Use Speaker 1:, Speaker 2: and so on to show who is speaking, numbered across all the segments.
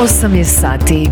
Speaker 1: 8 je sati.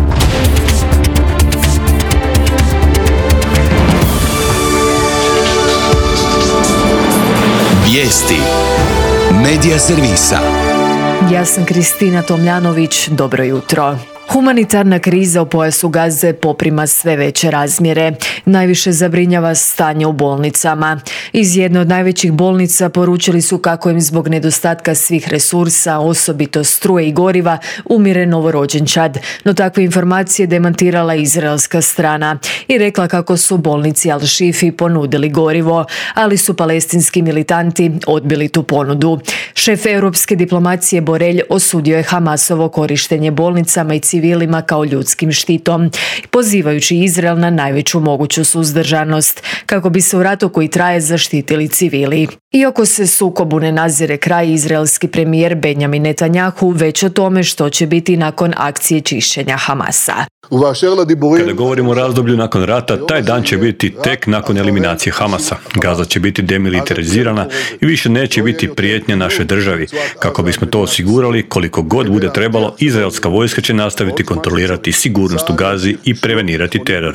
Speaker 2: Vijesti Medija servisa.
Speaker 1: Ja sam Kristina Tomljanović, dobro jutro. Humanitarna kriza u pojasu Gaze poprima sve veće razmjere. Najviše zabrinjava stanje u bolnicama. Iz jedne od najvećih bolnica poručili su kako im zbog nedostatka svih resursa, osobito struje i goriva, umire novorođenčad. No takve informacije demantirala izraelska strana i rekla kako su bolnici Al-Shifi ponudili gorivo, ali su palestinski militanti odbili tu ponudu. Šef europske diplomacije Borelj osudio je Hamasovo korištenje bolnicama i civilima kao ljudskim štitom, pozivajući Izrael na najveću moguću suzdržanost kako bi se u ratu koji traje zaštitili civili. Iako se sukobu ne nazire kraj, izraelski premijer Benjamin Netanjahu već o tome što će biti nakon akcije čišćenja Hamasa.
Speaker 3: Kada govorimo o razdoblju nakon rata, taj dan će biti tek nakon eliminacije Hamasa. Gaza će biti demilitarizirana i više neće biti prijetnja našoj državi. Kako bismo to osigurali, koliko god bude trebalo, izraelska vojska će nastaviti kontrolirati sigurnost u Gazi i prevenirati teror.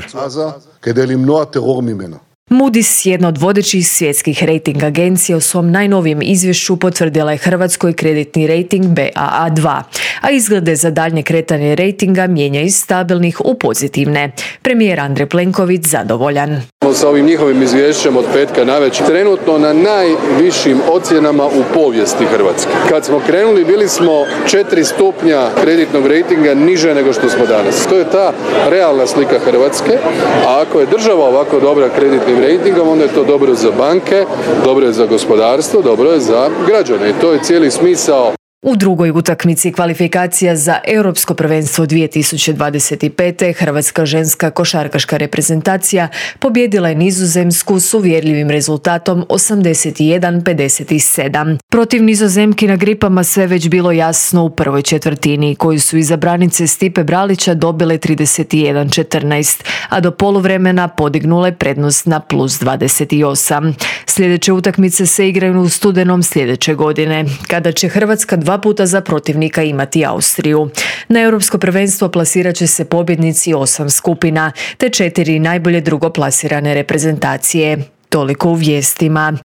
Speaker 1: Moody's, jedna od vodećih svjetskih rejting agencija, u svom najnovijem izvješću potvrdila je Hrvatskoj kreditni rejting Baa2, a izglede za daljnje kretanje rejtinga mijenja iz stabilnih u pozitivne. Premijer Andrej Plenković zadovoljan.
Speaker 4: Sa ovim njihovim izvješćem od petka navečer trenutno na najvišim ocjenama u povijesti Hrvatske. Kad smo krenuli bili smo 4 stupnja kreditnog rejtinga niže nego što smo danas. To je ta realna slika Hrvatske, a ako je država ovako dobra kreditnim rejtingom, onda je to dobro za banke, dobro je za gospodarstvo, dobro je za građane i to je cijeli smisao.
Speaker 1: U drugoj utakmici kvalifikacija za Europsko prvenstvo 2025. Hrvatska ženska košarkaška reprezentacija pobijedila je Nizozemsku s uvjerljivim rezultatom 81-57. Protiv Nizozemki na gripama sve već bilo jasno u prvoj četvrtini, koju su izabranice Stipe Bralića dobile 31-14, a do poluvremena podignule prednost na plus 28. Sljedeće utakmice se igraju u studenom sljedeće godine, kada će Hrvatska 2 puta za protivnika imati Austriju. Na Europsko prvenstvo plasirat će se pobjednici 8 skupina, te 4 najbolje drugoplasirane reprezentacije. Toliko u vijestima.